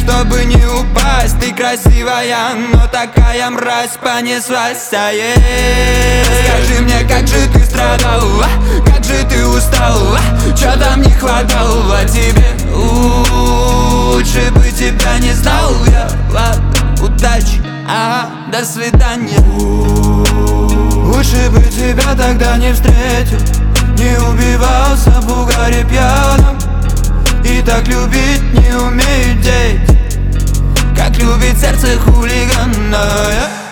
чтобы не упасть. Ты красивая, но такая мразь понеслась. Скажи мне, как же ты страдала, как же ты устала, чё там не хватало тебе? Лучше бы тебя не знал я. Ладно, удачи, ага, до свидания. Лучше бы тебя тогда не встретил, не убивался в угаре пьяном. И так любить не умеют дети, как любит сердце хулигана.